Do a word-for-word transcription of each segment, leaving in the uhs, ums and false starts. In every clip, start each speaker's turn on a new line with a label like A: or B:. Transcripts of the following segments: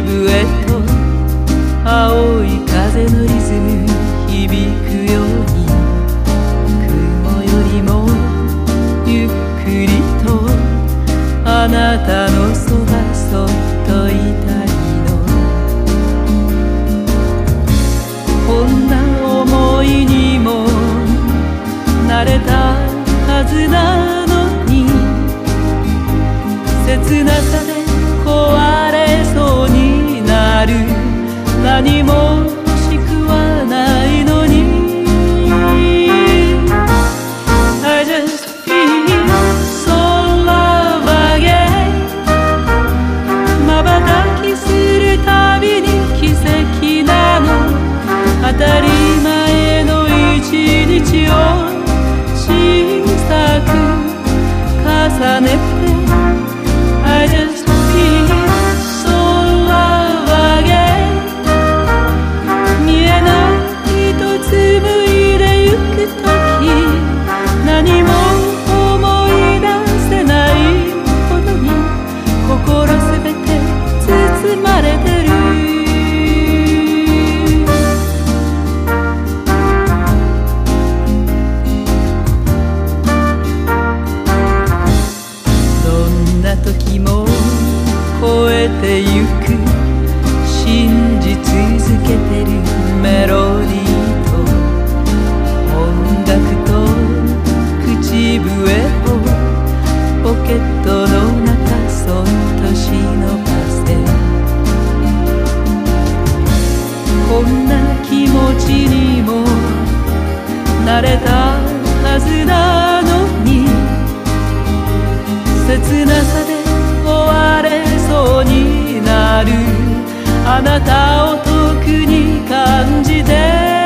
A: 笛と青い風のリズム響くように、雲よりもゆっくりとあなたのそばそっといたいの。こんな想いにも慣れたはずなのに、切なさで壊れそうになる。何も欲しくはないのに I just feel so love again。 瞬きするたびに奇跡なの。当たり前の一日を小さく重ねて I just feel so love again。 見えないと紡いでゆくとき、何も思い出せないほどに心すべて包まれてる。どんな時も超えてゆく、信じ続けてるメロディーと音楽と口笛をポケットの中そっと忍ばせ、こんな気持ちにも慣れたはずなのに、切なさで終われそうになる。あなたを特に感じて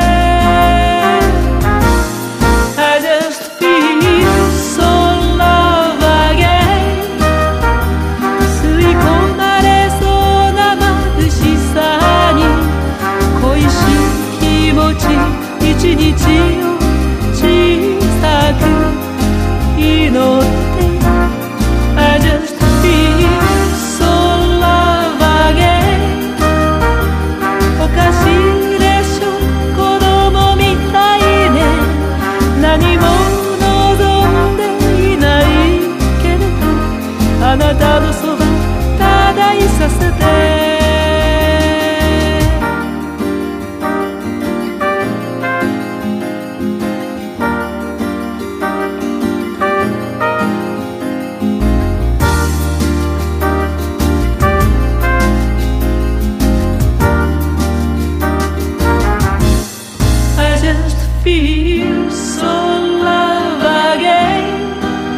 A: I just feel so love again。 吸い込まれそうな眩しさに恋しい気持ち一日を小さく祈って I just feel so love again。 おかしいでしょ子供みたいね。何も望んでいないけれど、あなたのそばただいさせて。Feel so love again。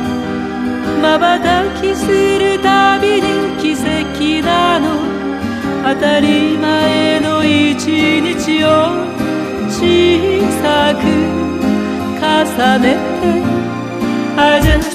A: 瞬きするたびに奇跡なの。当たり前の一日を小さく重ねて I just